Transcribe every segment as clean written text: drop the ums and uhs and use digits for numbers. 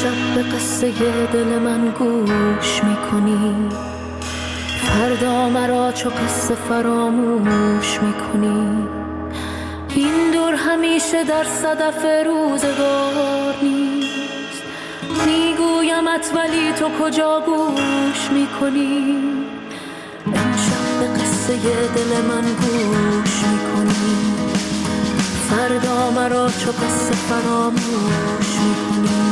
امشب به قصه دل من گوش میکنی، فردا مرا چو قصه فراموش میکنی. این دور همیشه در صدف روزگار نیست، میگویمت ولی تو کجا گوش میکنی. امشب به قصه دل من گوش میکنی، فردا مرا چو قصه فراموش میکنی.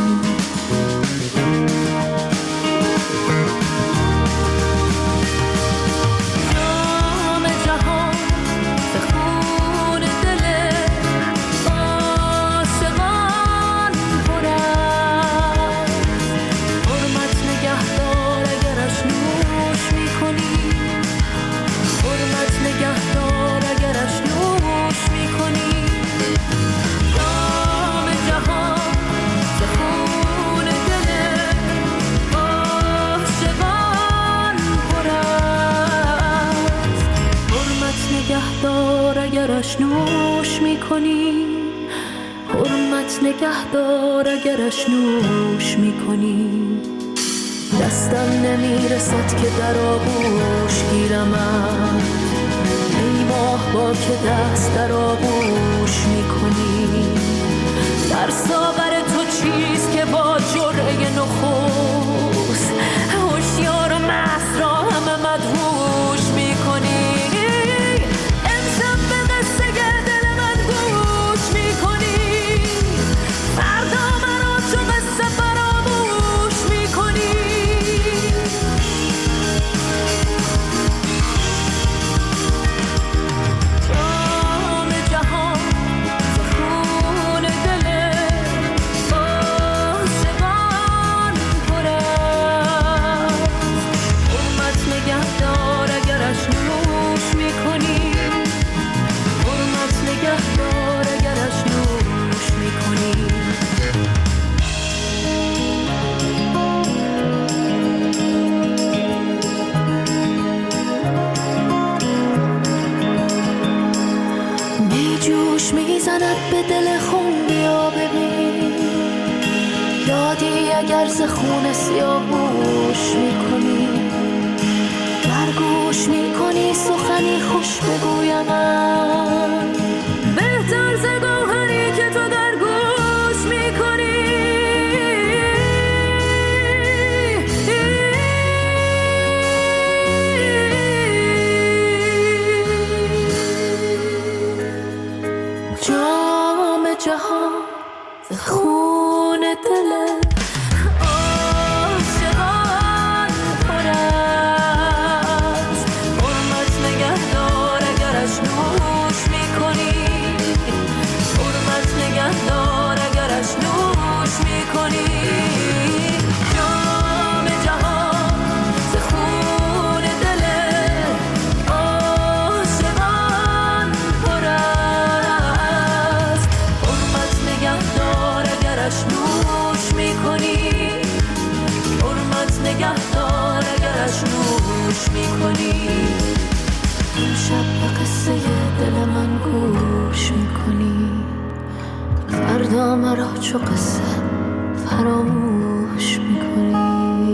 اگرش نوش میکنی، حرمت نگهدار اگرش نوش میکنی. دستم نمیرسد که در آغوش گیرمت، ای ماه با که دست در آغوش میکنی. در ساغر تو چیست که با جرعه نخست، هوشیار و مست را همه مدهوش میکنی. میزند به دل خون، بیا ببین یادی اگر ز خون سیاه گوش میکنی. در گوش میکنی سخنی خوش بگویم من، بهتر ز گوهری که تو در گوش میکنی. جام جهان ز خون دل عاشقان پر است. حرمت نگهدار اگرش نوش میکنی، حرمت نگهدار اگرش نوش میکنی. جام جهان ز خون دل عاشقان پر است. حرمت نگهدار اگرش نوش میکنی، حرمت نگهدار اگرش نوش میکنی. امشب به قصه دل من گوش میکنی، فردا مرا چو قصه فراموش میکنی.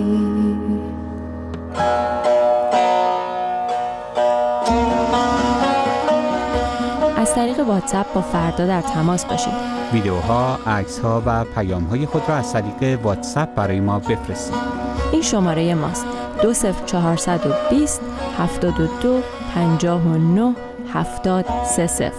از طریق واتساپ با فردا در تماس باشید. ویدیوها، عکس‌ها و پیام‌های خود را از طریق واتساپ برای ما بفرستید. این شماره ماست: 20420 72 59 7030.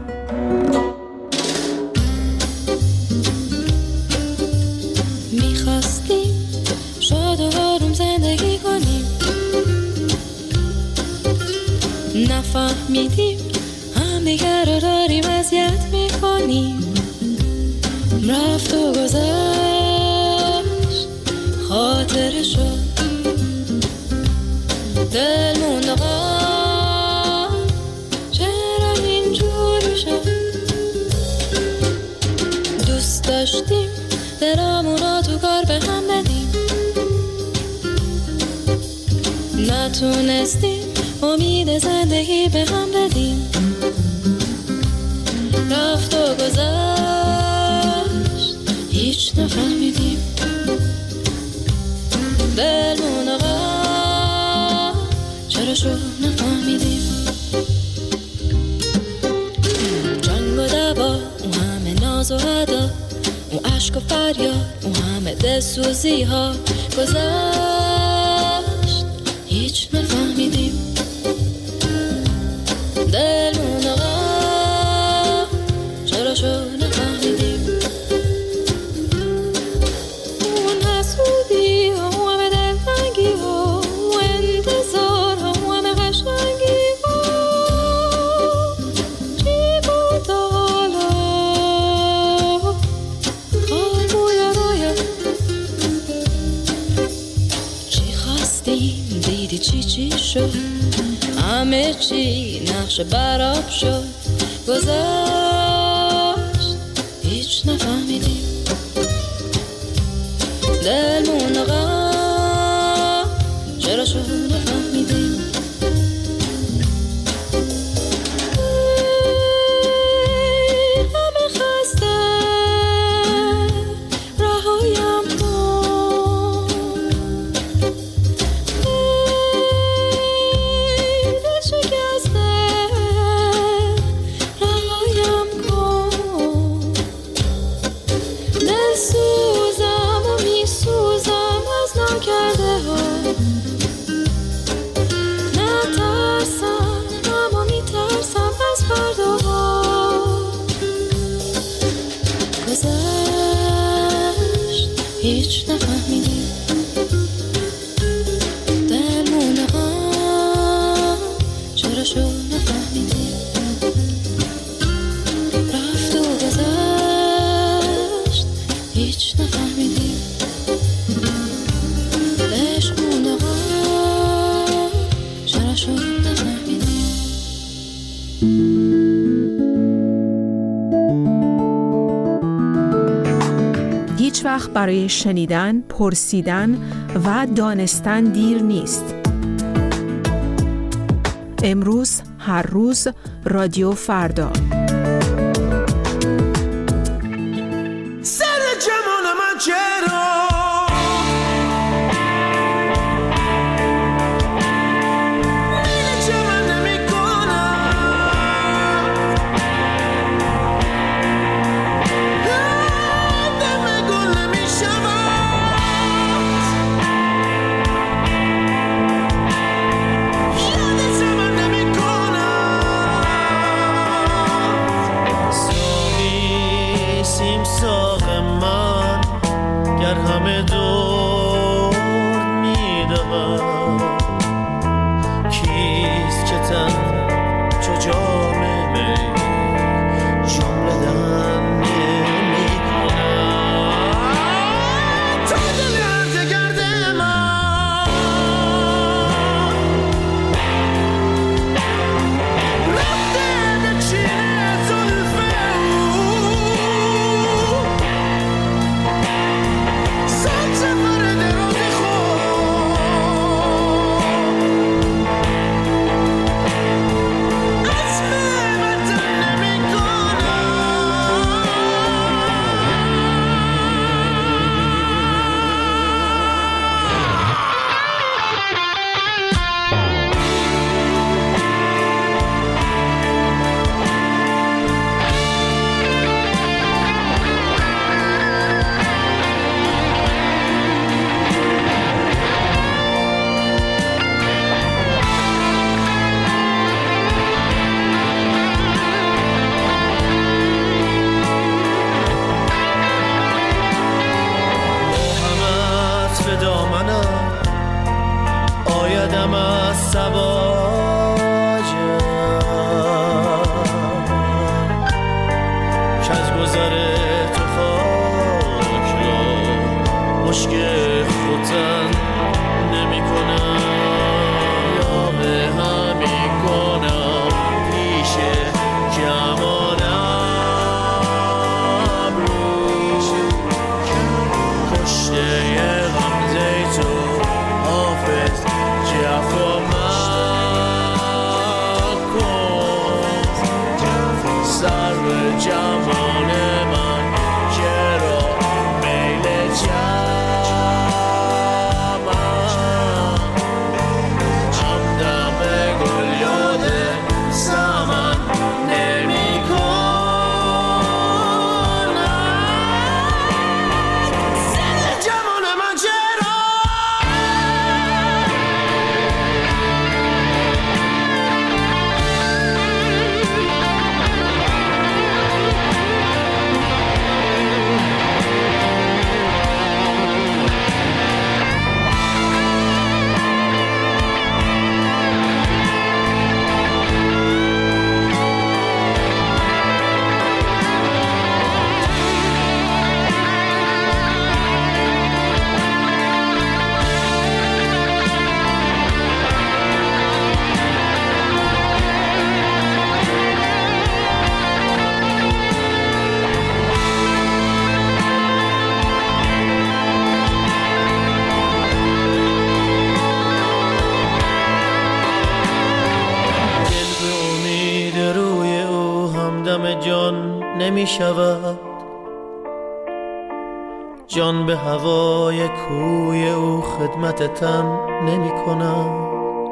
میخواستیم شاد و آروم زندگی کنیم، نفهمیدیم همدیگر رو داریم اذیت میکنیم. رفت و گذشت خاطره شد، دل موند آقا چرا اینجوری شد. دوست داشتیم دلمون رو تو کار به هم بدیم، نتونستیم امید زندگی به هم بدیم. رفت و گذشت هیچ نفهمیدیم. اون عشق و فریاد، اون همه دلسوزی ها گذشت، هیچ نفهمیدیم دلمون آقا چرا شو نفهمیدیم. اون حسودی ها، اون همه دلتنگی ها، اون انتظار ها، اون همه قشنگی ها، چی بود حالا خواب بوی رویا، چی خواستیم دیدی چی شد، همه چی نقش براب شد گذشت، هیچ نفهمیدیم دلمون آقا چرا شو نفهمیدیم. همه خسته رهایم کن، دل شکسته رهایم کن، دل سوزم و میسوزم از ناکرده ها، نترسم اما میترسم از فرداها، گذشت هیچ نفهمیدیم دلمون ها چرا شو نفهمیدیم، رفت و گذشت هیچ نفهمیدیم عشقمون ها چرا شو نفهمیدیم. هیچ وقت برای شنیدن، پرسیدن و دانستن دیر نیست. امروز، هر روز، رادیو فردا. سر جمال من چرا همه دور میدهم کیست که تن چو جام می جمله دن نمی کنم تا دل هرز گرد من رفته به چین زلف آیدم از سواجم که از گذر تو خاک را مشک خودن نمی کنم یا به همی کنم پیش جمالم روش کشته غمزه تو حافظ جفا من نمی شود، جان به هوای کوی او خدمت تن نمی کند.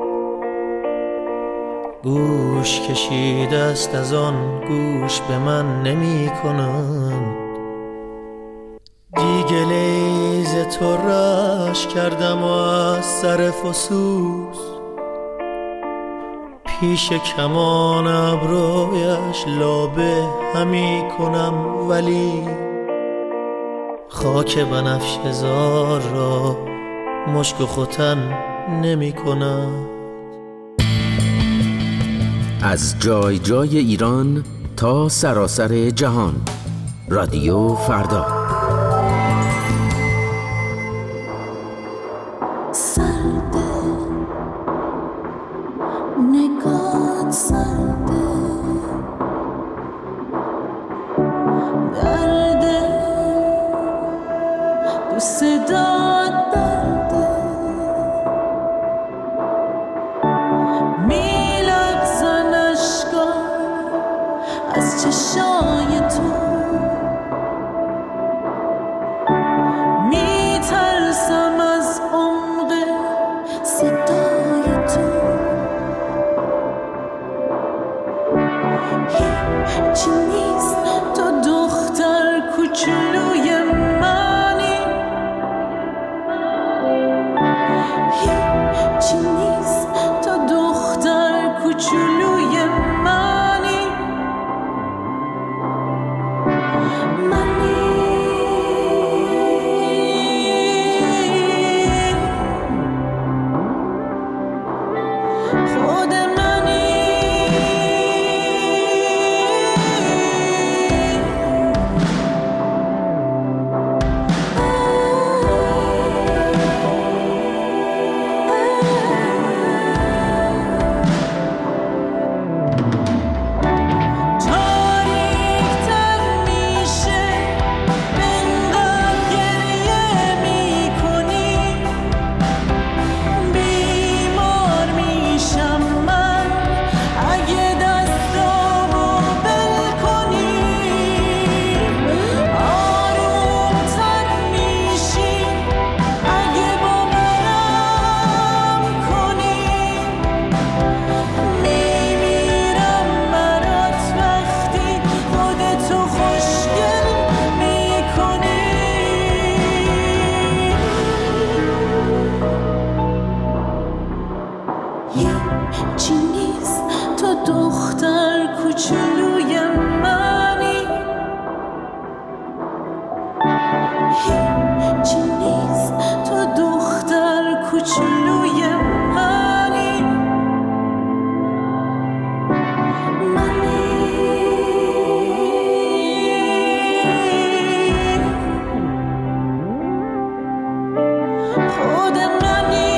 گوش کشیده است از آن گوش به من نمی کنند. دیگه لیز تو رش کردم و از سر فسوس پیش کمان ابرویش لابه همی کنم، ولی خاک بنفشه زار را مشک و ختن نمی کنم. از جای جای ایران تا سراسر جهان، رادیو فردا. نگات سرده، درده دوست داد درده، میلغزن اشکا از چشای تو، میترسم از عمق صدای تو. هیچی نیست تو دختر کوچولوی منی، هیچی نیست تو دختر کوچولوی منی، منی خود منی. هیچی نیست تو دختر کوچولوی منی، هیچی نیست تو دختر کوچولوی منی، منی خود منی.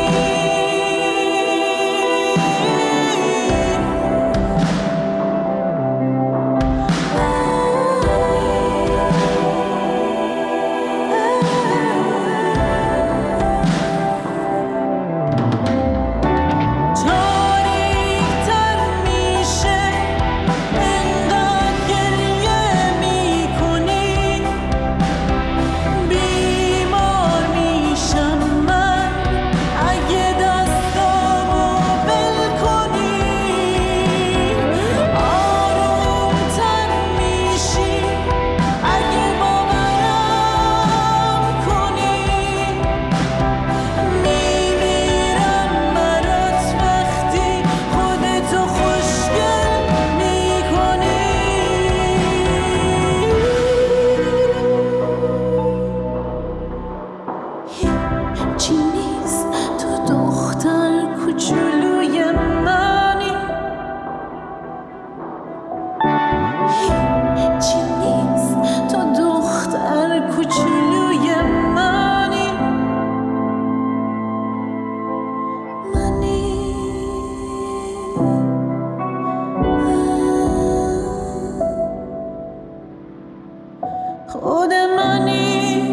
خود منی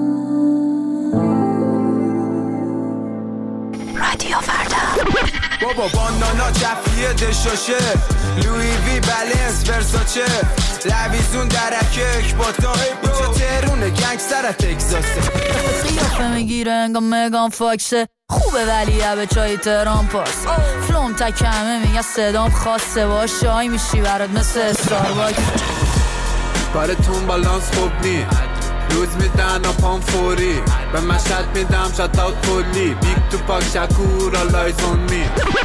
رادیو فردا. با بانانا جفیه دشاشه لوی وی بلنس ورساچه لویزون درکه اکباتا اینجا تهرونه گنگستر تگزاسه قیافه میگیره انگا مگان فاکسه خوبه ولی به چای تهران پاس فلوم تکمه میگه صدام خاصه باش شای میشی برات مثل استارباکس کارتون بالانس خوب نی روز میدن و پام فوری به مشهد میدم شات اوت کلی بیگ تو پاک شکور آلایز اون می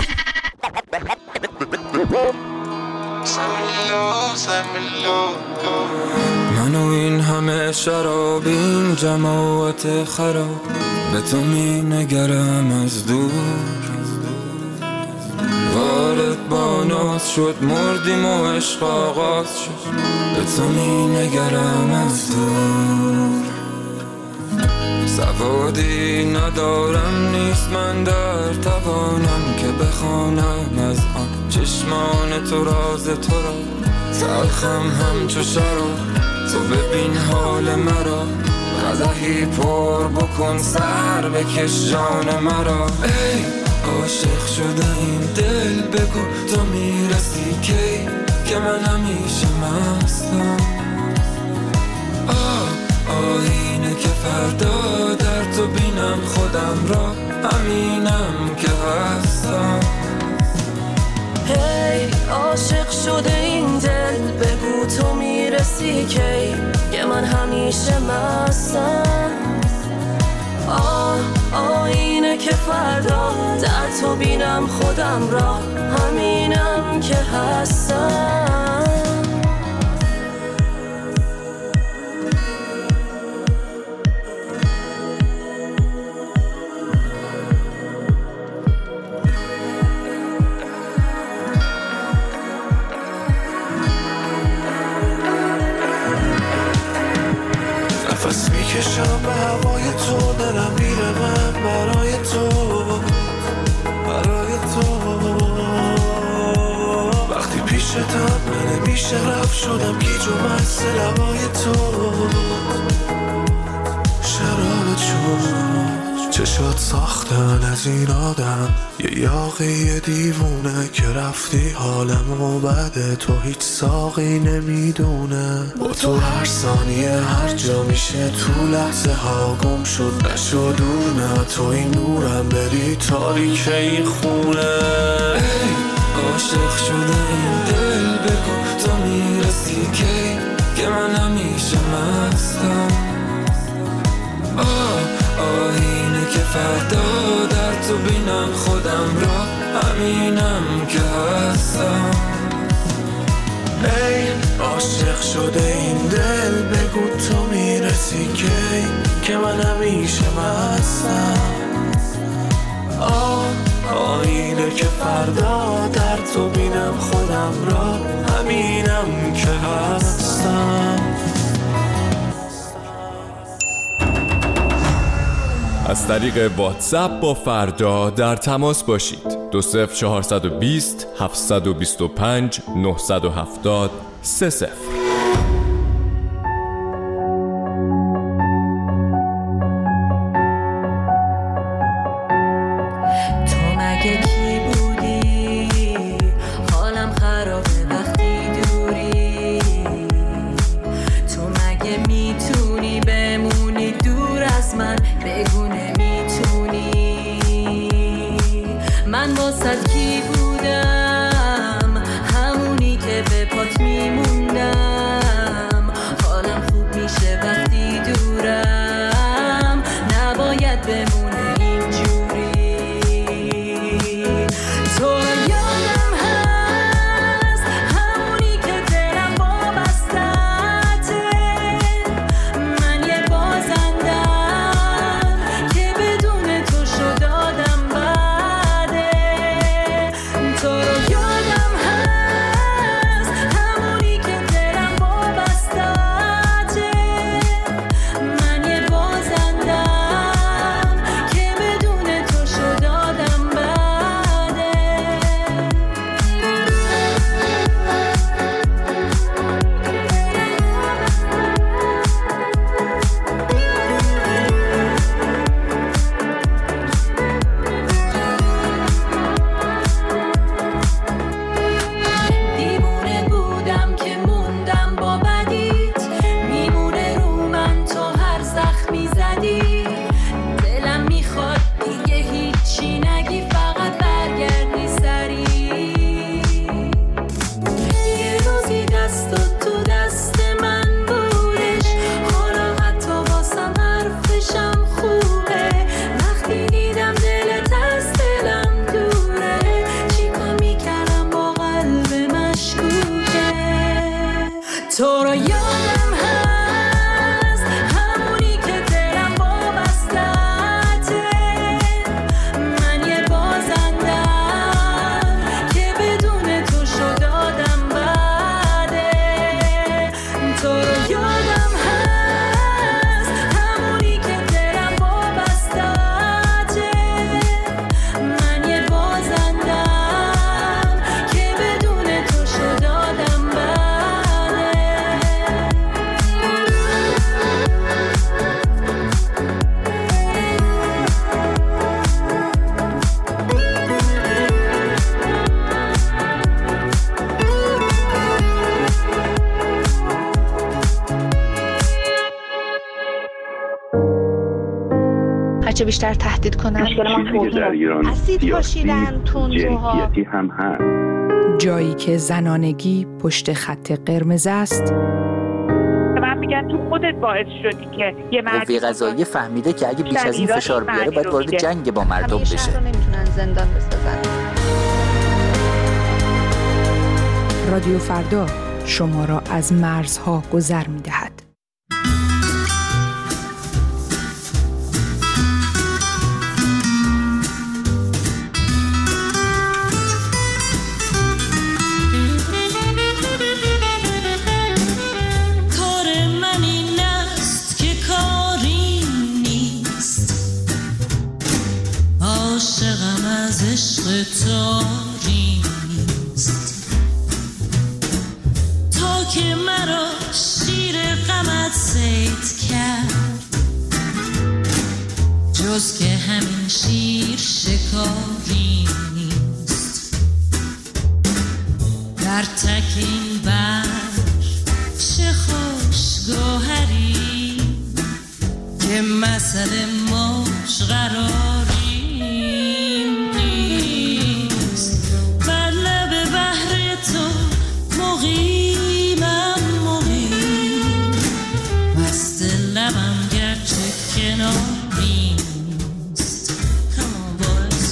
منو این همه شراب این جماعت خراب به تو می نگرم از دور وارد با ناز شد مردیم و عشق آغاز شد به تو می نگرم از دور سوادی ندارم نیست من در توانم که بخوانم از آن چشمان تو راز تو را تلخم همچو شراب تو ببین حال مرا قدحی پر بکن سر بکش جان مرا ای عاشق شده این دل بگو تو میرسی کی که من همیشه مستم آینه که فردا در تو بینم خودم را همینم که هستم هی عاشق شده این دل بگو تو میرسی کی که من همیشه مستم آینه که فردا در تو بینم خودم را همینم که هستم نفس میکشم به هوای تو دلم میره من برای تو وقتی پیشتم من نمیشه رفت شدم گیج و مست لبای تو شراب چشات ساختن از این آدم یه یاقی دیوونه که رفتی حالمو بده تو هیچ ساقی نمیدونه با تو هر ثانیه هر جا میشه تو لحظه ها گم شد نشد دور نه تو این نورم بری تاریک این خونه ای عاشق شده این دل بگو تو میرسی کی که من همیشه مستم آینه که فردا در تو بینم خودم را همینم که هستم ای عاشق شده این دل بگو تو میرسی کی که من همیشه مستم آینه که فردا در تو بینم خودم را همینم که هستم از طریق واتساپ با فردا در تماس باشید 20420 725 970 30 کی بودم همونی که به پات میموندم تو رو یادم هست همونی که دلم وابسته‌ته من یه بازندم که بدون تو شد آدم بده تو رو یادم هست همونی که دلم وابسته‌ته من یه بازندم که بدون تو شد آدم بده هرچه بیشتر تهدید کنن چیزی در ایران اسید پاشیدن تندروها جنسیتی هم هست. جایی که زنانگی پشت خط قرمز است، من میگن تو خودت باعث شدی که یه قوه قضاییه فهمیده که اگه بیش از این فشار بیاره باید وارد جنگ با مردم بشه. شهر رو نمیتونن زندان بسازن. رادیو فردا شما را از مرزها گذر می‌دهد. کار من این است که کاری نیست عاشقم از عشق تاری نیست تا که مرا شیر غمت صید کرد جز که همین شیر شکاری نیست در تک این بر چه خوش گوهری که مسئله موج قراری نیست بر لب بحر تو مقیمم مقیم مست لبم گرچه کناری نیست. Come on boys.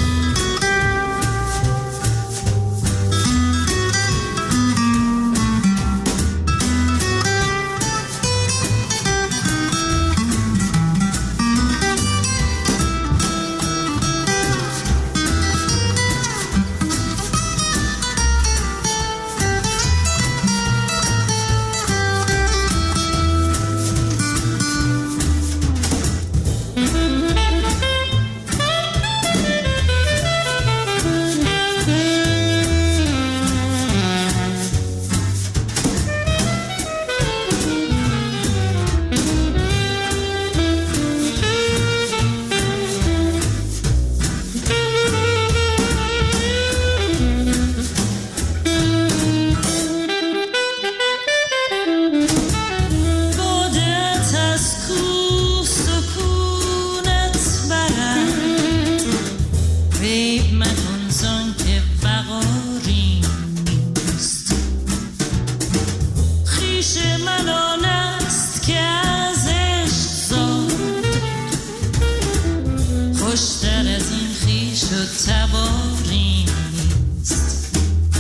بادت از کوه سکونت برد غیب مکن زان که وقاری نیست خویش من آن است که از عشق زاد خوشتر از این خویش و تباری نیست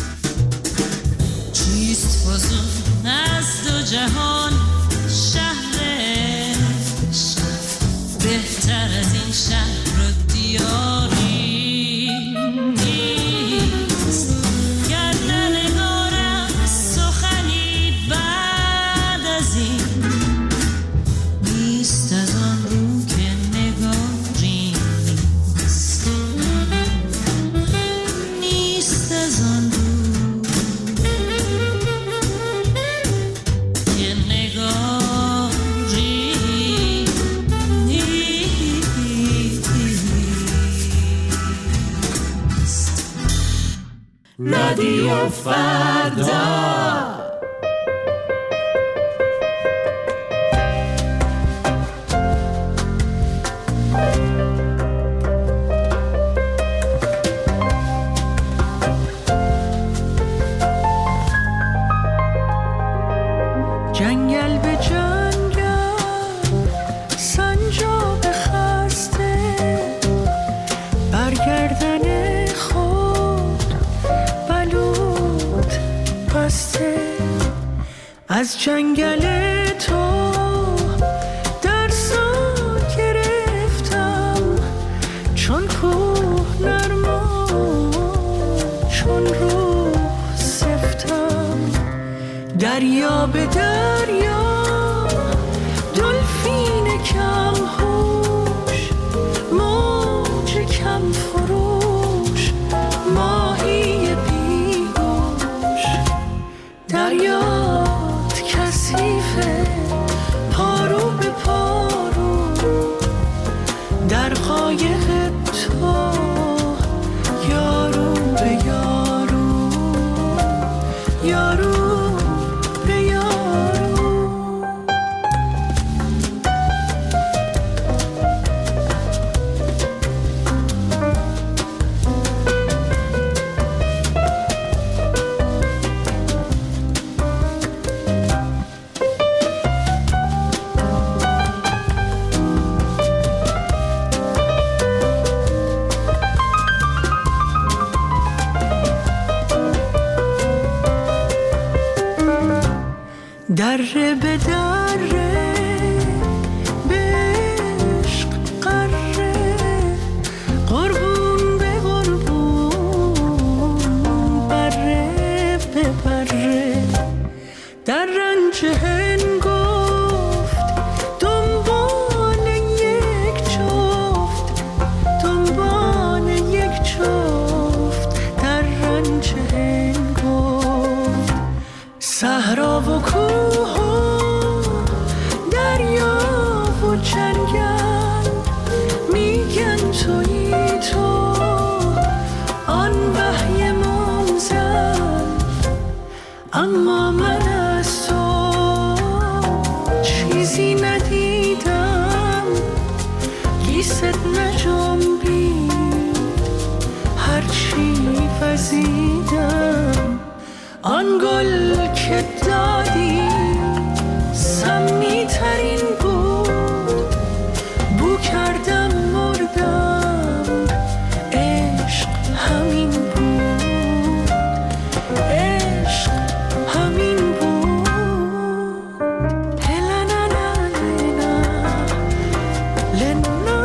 چیست فزون از دو جهان شهر عشق بهتر از این شهر و دیاری نیست گر ننگارم سخنی بعد از این نیست از آن رو که نگاری نیست نیست از آن رو که نگاری نیست. رادیو فردا جنگل به جنگل سنجاب خسته برگردن خود بلود بسته از جنگل تو درسان گرفتم، چون کوه نرما چون روح سفتم. دریا به دریا دلفین کم هوش، موج کم فروش، ماهی بیگوش. دریات کثیفه پارو به پارو، در قایق تو یارو به یارو، یارو به یارو. دره به دره به عشق قره، قربون به قربون، بره به بره. در رنج هنگفت دنبال یک جفت، دنبال یک جفت. در رنج هنگفت صحرا و کوه و دریا و جنگل، میگن تویی تو آن وحی منزل. اما من از تو چیزی ندیدم، لیست نجنبید هرچی وزیدم. آن گل که دادی سمی ترین بود، بو کردم مردم، عشق همین بود، عشق همین بود. هلنا لنا لنا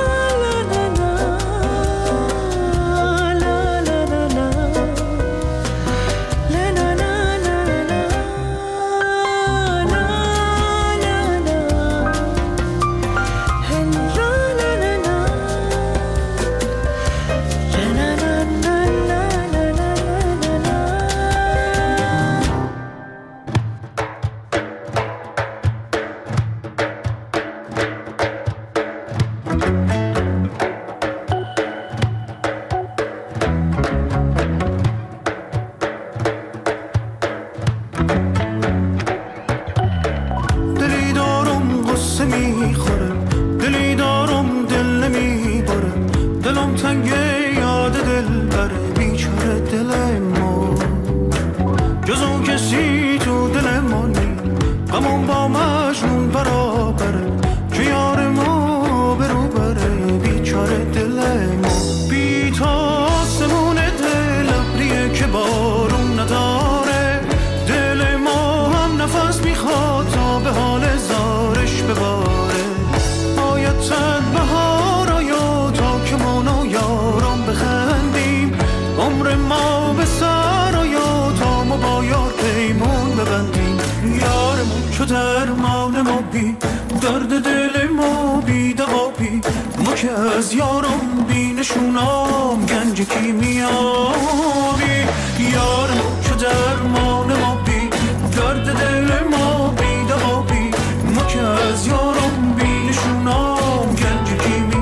درمان ما بی درد دل ما بی دوابی، ما که از یارم بی نشونام گنج کیمیابی. یارم که درمان ما بی درد دل ما بی دوابی، ما که از یارم بی نشونام گنج کیمیابی.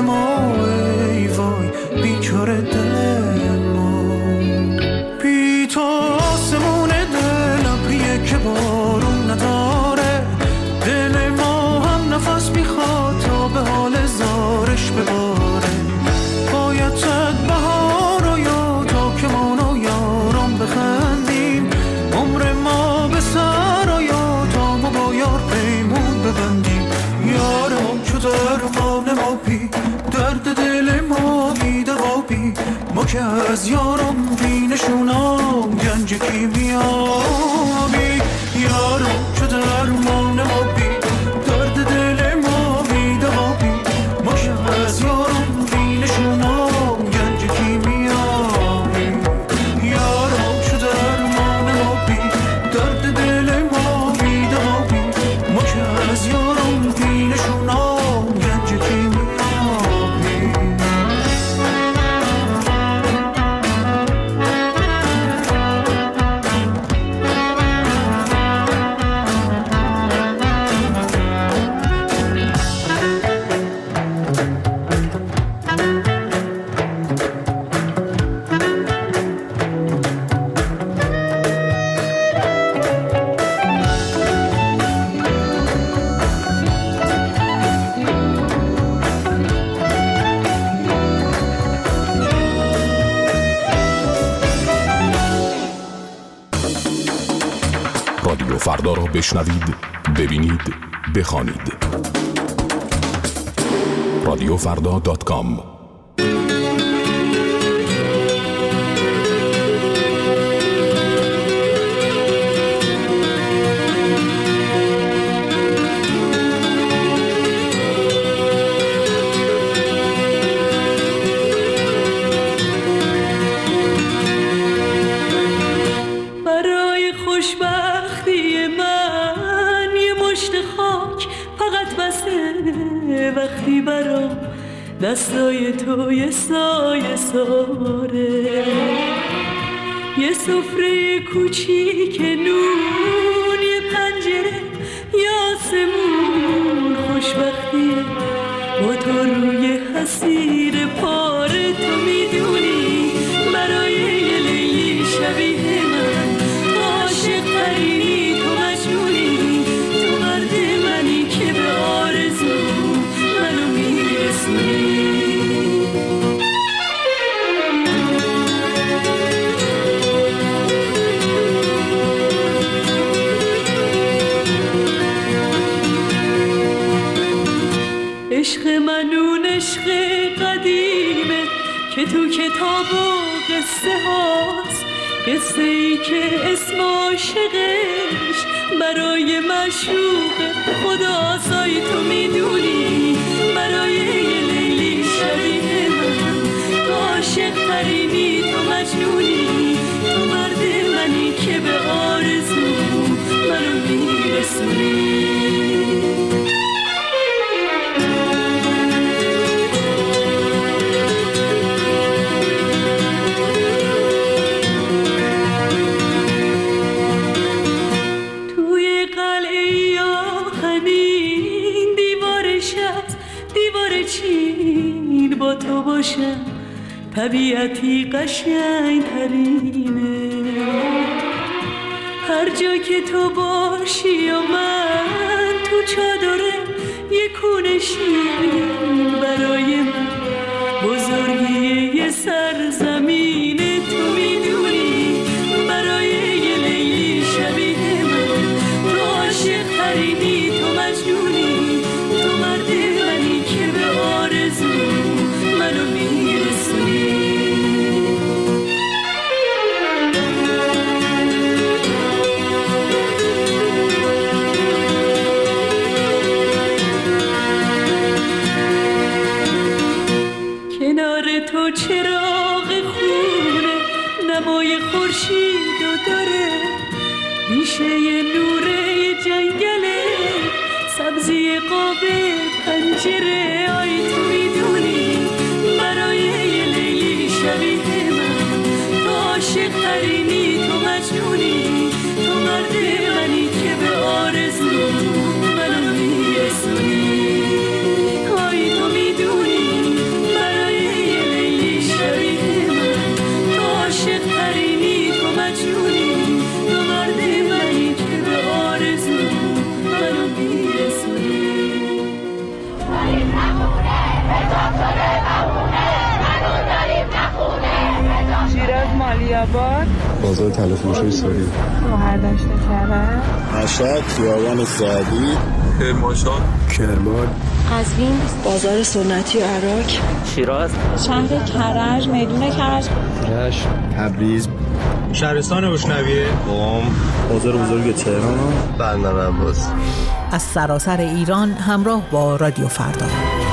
ما ای وای بیچاره دل ما. بی تو آسمون دل ابریه که بارون نداره، دل ما هم نفس میخواد تا به حال زارش بباره. باید صد بهار و یا تا که ما و یارم بخندیم، عمر ما به سر و یا تا ما با یار پیمون ببندیم. یارم چو درمان ما بی درد دل ما بی دوابی، ما که از یارم بینشونم گنج کیمیابی. یارم چو درمان ما بی درد دل ما بی دوابی، ما که از یارم بینشونم گنج کیمیابی. یارم چو درمان ما بی درد دل ما بی دوابی، ما که از یارم بینشونم گنج کیمیابی. رادیو فردا را بشنوید، ببینید، بخوانید. radiofrda.com. برای خوشبختی من یه مشت خاک فقط بسه، وقتی برام دستای تو یه سایه ساره. یه سفره کوچیک نون، یه پنجره، یه آسمون. خوشبختی با تو روی حسیر پاره، تو میدونی برای یه لیلی شبیه من عاشق ترینی، تو مجنونی، تو مرد منی که به آرزو منو میرسونی. عشق من اون عشق قدیمه که تو کتاب و قصه هاست، قصه ای که اسم عاشقش برای معشوق خداست. آی تو میدونی برای یه لیلی شبیه من تو عاشق ترینی، تو مجنونی، تو مرد منی که به آرزو منو میرسونی. با تو باشم طبیعتی قشنگ ترینه. هر جا که تو باشی و من تو چادره یه کونه شیرین، برای من بزرگی یه سرزمینه. تو میدونی برای یه لیلی شبیه من تو عاشق ترینی، تو مجنونی، تو مرد منی که به آرزو منو میرسونی. کنار تو چراغ خونه نمای خورشید و داره، میشه یه نوره جنگله، سبزی قاب پنجره. آی تو میدونی برای یه لیلی شبیه من تو عاشق ترینی، تو مجنونی، تو مرد منی که به آرزو منو میرسونی. آی تو میدونی خیابان، بازار تلفروشی ساری، مهردشت کرم، مشهد، خیابان سعدی، کرمانشاه، کرمان، قزوین، بازار سنتی و عراق، شیراز، شهر کرج، میدون کرج، رشت، تبریز، شهرستان بوشنویه، قم، بازار بزرگ تهران، بندر عباس. از سراسر ایران همراه با رادیو فردا.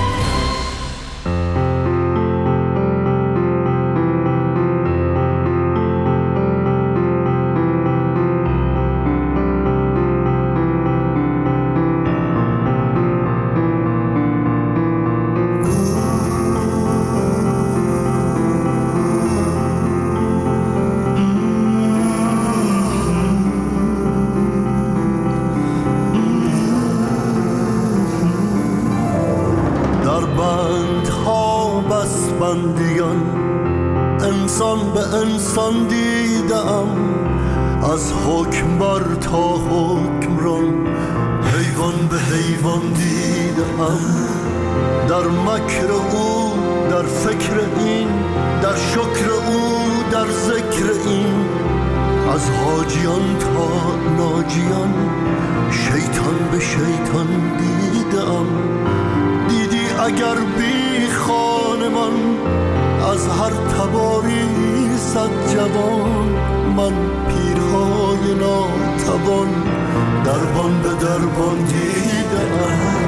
انسان به انسان دیدم، از حکم بر تا حکمران، حیوان به حیوان دیدم. در مکر او، در فکر این، در شکر او، در ذکر این، از حاجیان تا ناجیان، شیطان به شیطان دیدم. دیدی اگر بی خانمان، از هر تباری صد جوان، من پیرهای ناتوان، دربان به دربان دیدم.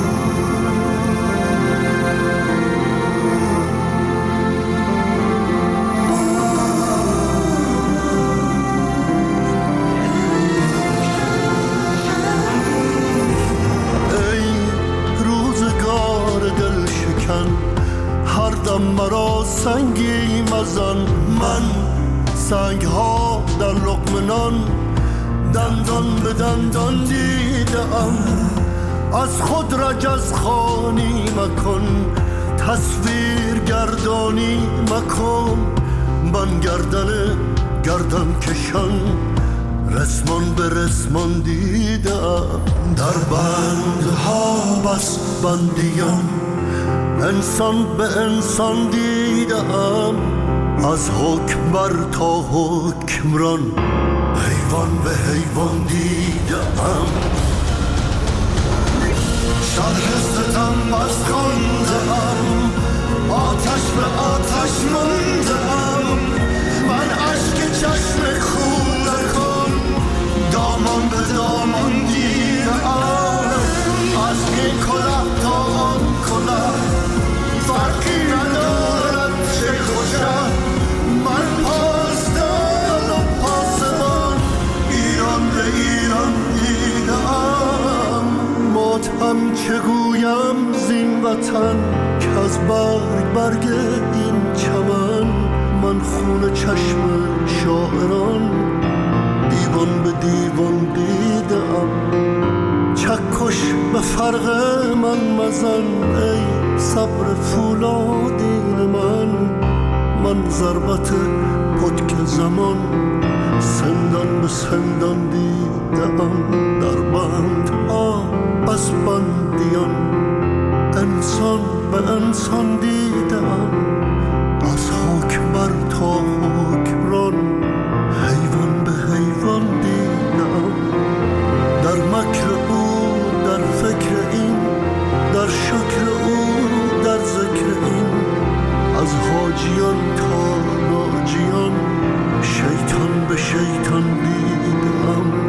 هر دم مرا سنگی مزن، من سنگ ها در لقمه نان، دندان به دندان دیدم. از خود رجز خوانی مکن، تصویر گردانی مکن. من گردن کشان، رسمان به رسمان دیدم. در بندها بس بندیان، انسان به انسان دیدم. از حکم بر تا حکمران، حیوان به حیوان دیدم. شرح ستم بس خواندم، آتش به آتش ماندم. من اشک چشم کوره کن، دامان به دامان دیدم. از این کلاه تا آن کلاه، فرقی ندارد چه خوشم. من پاسدار و پاسبان، ایران به ایران دیدم. ماتم چگویم زین وطن، که از برگ این چمن. من خون چشم شاعران، دیوان به دیوان دیدم. چکش به فرق من مزن، ای صبر فولادین من ضربت پتک زمان، سندان به سندان دیدم. در بندها بس بندیان، انسان به انسان دیدم. از حکم بر تا حکمران، حیوان به حیوان دیدم. در مکر او، در فکر این، در شکر او، در ذکر این، از حاجیان تا ناجیان، شیطان به شیطان دیدم.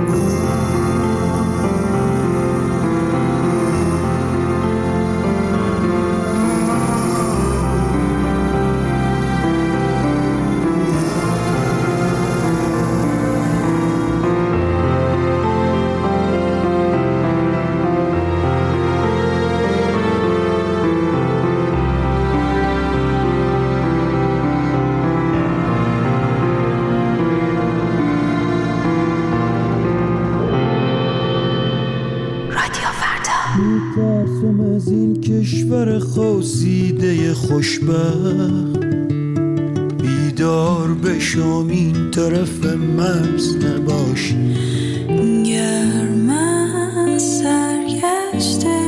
میترسم از این کشور خواسیده خوشبخت، بیدار بشم این طرف مرز نباشی. گرم از سرگشته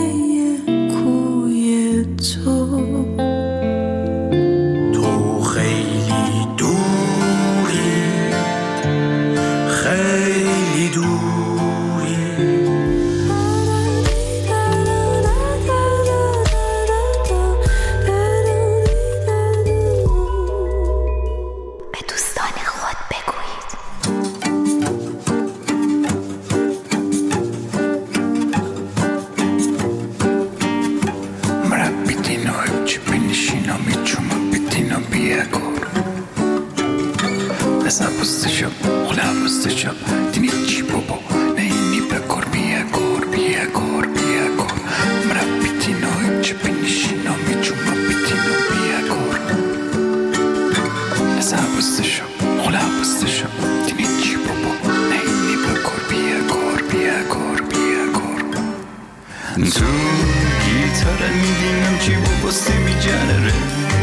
کوی تو، تو خیلی دوری بستشم دینی چی بابا نه اینی بکار بیاکار مرا بیتینو چه بینشینا میچوما بیتینو بیاکار نزا بستشم خلا بستشم دینی چی بابا نه اینی بکار بیاکار تو گیتاره میدینم چی باباستی میجنره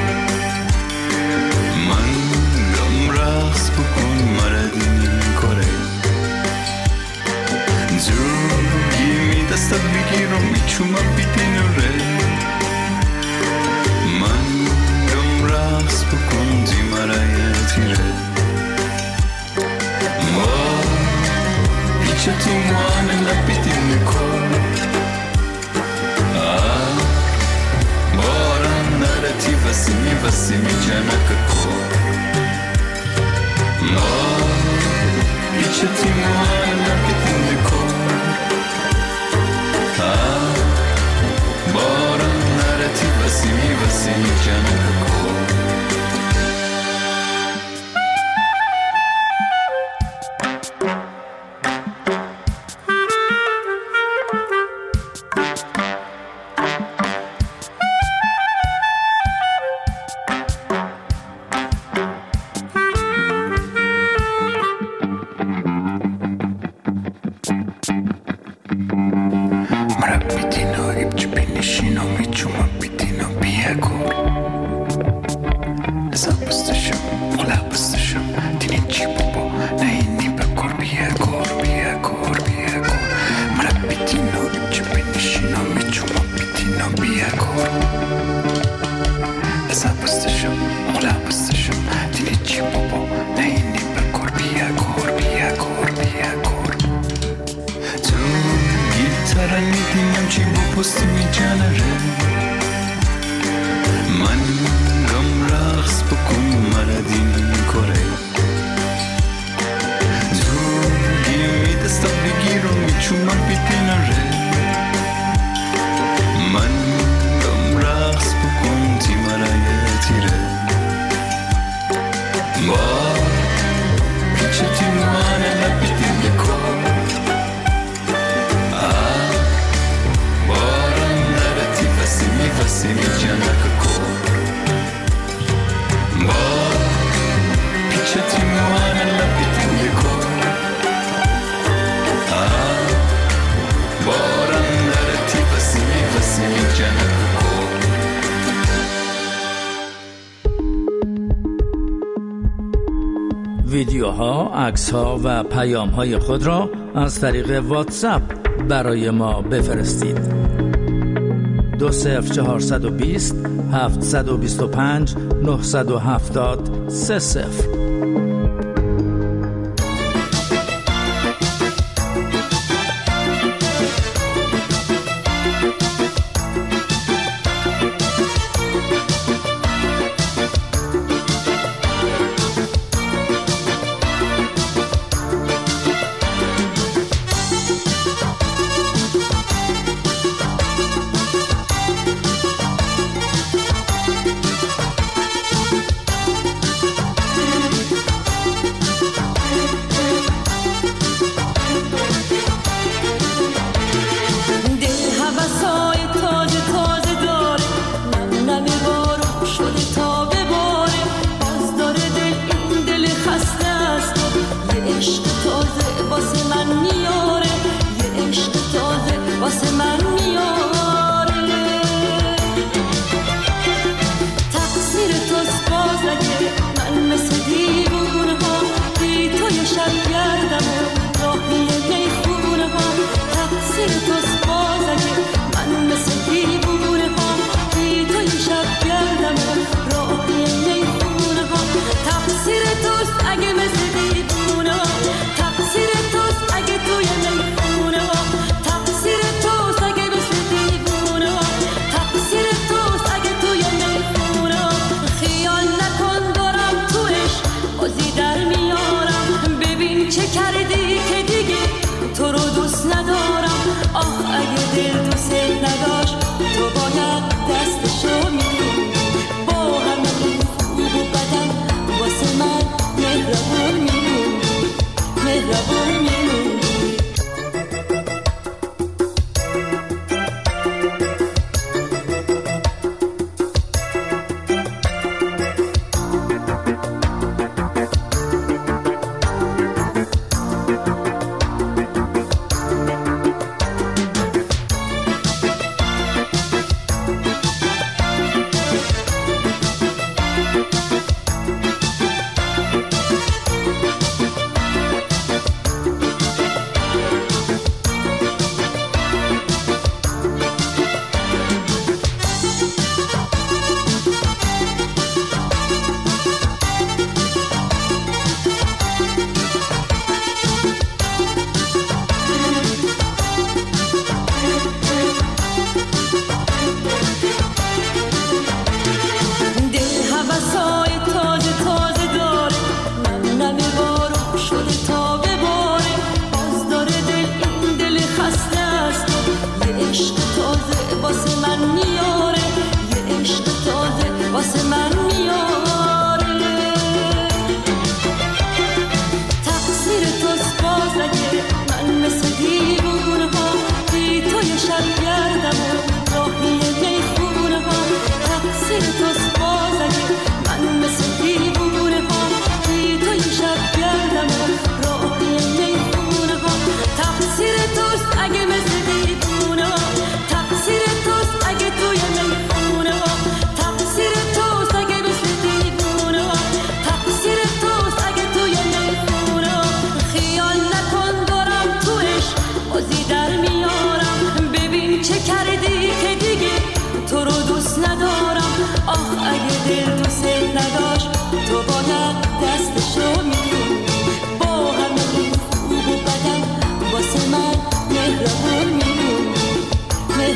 من گم رقص بکن مردین کاره زوگی میدستت بگیرم میچومم بیدینوره من گم رقص بکن دیمرای تیره ما پیچه تیموان لبیدین کن باران نرتی وسیمی جنک کن ما پیچه تیموان لبیدین کن باران نرتی وسیمی جنک کن ویدیوها، عکس‌ها و پیام‌های خود را از طریق واتساپ برای ما بفرستید. 20420 725 970 30.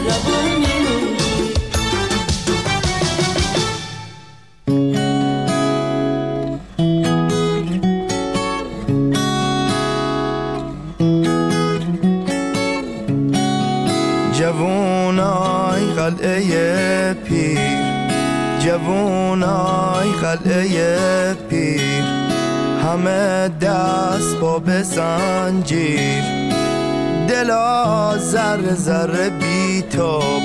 مهربون میمونی. جوونای قلعه پیر، جوونای قلعه پیر، همه دست با به زنجیر، دلا ذره ذره بیتاب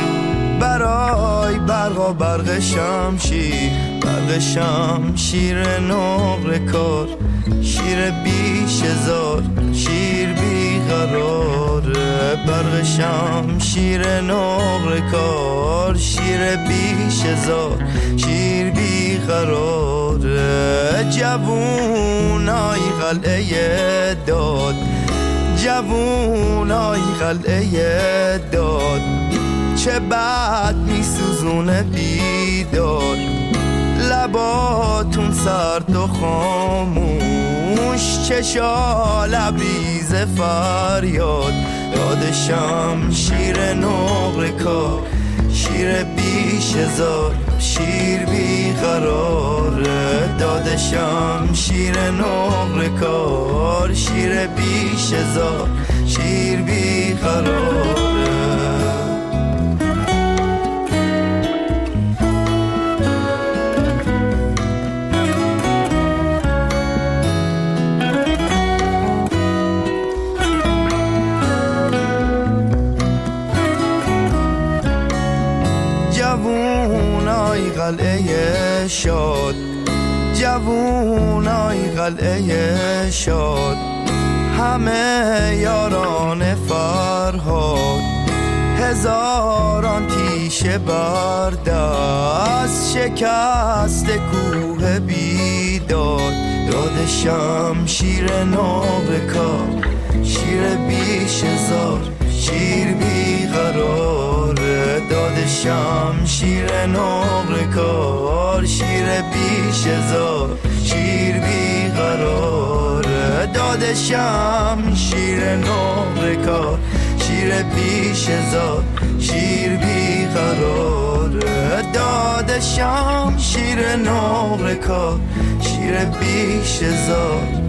برای برق و برق شمشیر، برق شمشیر نقره کار، شیر بیش هزار، شیر بیقراره، برق شمشیر نقره کار، شیر بیش هزار، شیر بیقراره. جوونای قلعه داد، جوونای قلعه داد، چه بد میسوزونه بیداد، لباتون سرد و خاموش، چشا لبریز فریاد، یاد شمشیر نقره کار، شیر بیش هزار، شیر بیقراره، داد شمشیر نقره کار، شیر بیش هزار، شیر بیقراره. جوونای قلعه شاد، جوونای قلعه شاد، همه یاران فرهاد، هزاران تیشه بردست، شکست کوه بیداد، داد شمشیر نقره کار، شیر بیش هزار، شیر بیقراره، داد شمشیر نقره کار، شیر بیش هزار، شیر بیقراره، داد شمشیر نقره کار، شیر بیش هزار، شیر بیقراره، داد شمشیر نقره کار، شیر بیش هزار،